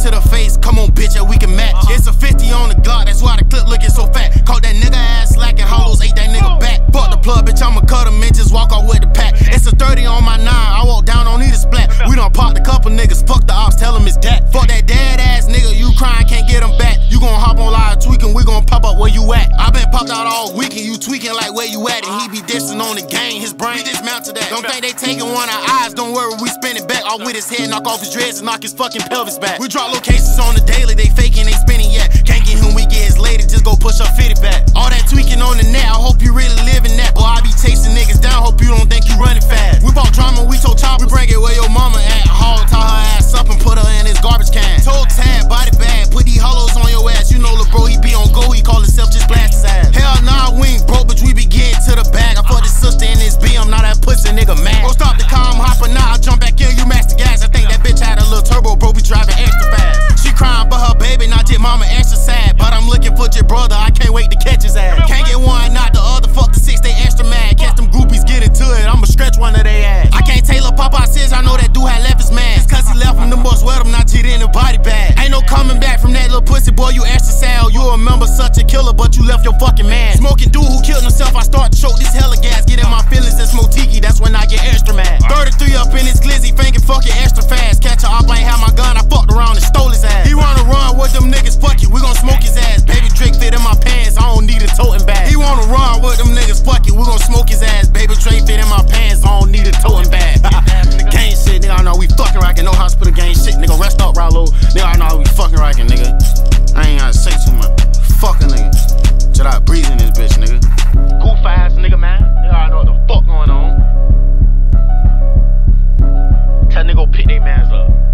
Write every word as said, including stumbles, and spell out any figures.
to the face, come on bitch, yeah we can match. It's a fifty on the Glock, that's why the clip looking so fat. Caught that nigga ass slacking, hollows ate that nigga back. Fuck the plug, bitch, I'ma cut him and just walk off with the pack. It's a thirty on my nine, I walk down, don't need a splat. We done popped a couple niggas, fuck the ops, tell him it's that. Fuck that dad ass nigga, you crying, can't get him back. You gon' hop on live tweaking, we gon' pop up where you at. I been popped out all weekend, you tweaking like where you at. And he be dissing on the gang, his brain dismount to that. Don't think they taking one of our eyes, don't worry, we spin it back. All with his head, knock off his dreads and knock his fucking pelvis back. We drop locations on the daily, they faking, they spinning yet. Can't get him, we get his lady, just go push up fifty back. All that tweaking on the net, I hope you really living that. Boy, I be chasing niggas down, hope you don't think you running fast. We bought drama, we told Chop, we bring it where your mama at. Haul, tie her ass up and put her in his garbage can. Told Tad, body bag, put these hollows on your ass. You know lil' bro, he be on go, he call himself, just blast his ass. Hell nah, we ain't broke, but we be getting to the bag. I fucked his sister in his B M, now that pussy nigga mad. Go stop the car, I'm hopping now, I jump back in, you max the gas. I think that bitch had a little turbo, bro, be driving extra fast. She crying but her baby, not just mama extra sad. But I'm looking for your brother, I can't wait to catch his ass. Can't get one, not the other, fuck the six, they extra mad. Catch them groupies, get into it, I'ma stretch one of they ass. I can't Taylor Popeye says, I know that dude had left his man. It's cause he left him, the most wet him, not cheated in the body bag. Ain't no coming back from that little pussy, boy, you extra sad. You remember such a killer, but you left your fucking man. Smoking dude who killed himself, I start to choke this hella gas. Get in my feelings and smoke tiki, that's when I get extra mad. thirty-three up in his glizzy, thinking fucking extra fast. Catch a op, I ain't have my gun, I fucked around and stole his ass. He wanna run with them niggas, fuck it, we gon' smoke his ass. Baby Drake fit in my pants, I don't need a toting bag. He wanna run with them niggas, fuck it, we gon' smoke his ass. Baby Drake fit in my pants, I don't need a toting bag. Gang shit, nigga, I know we fucking rockin', no hospital gang shit, nigga, rest up, Rallo. Nigga, I know we fucking rockin', nigga. I ain't gotta say too much. Fuck a nigga. Just out breathing this bitch, nigga. Goof ass nigga, man. Nigga, I know what the fuck going on. Tell nigga go pick they mans up.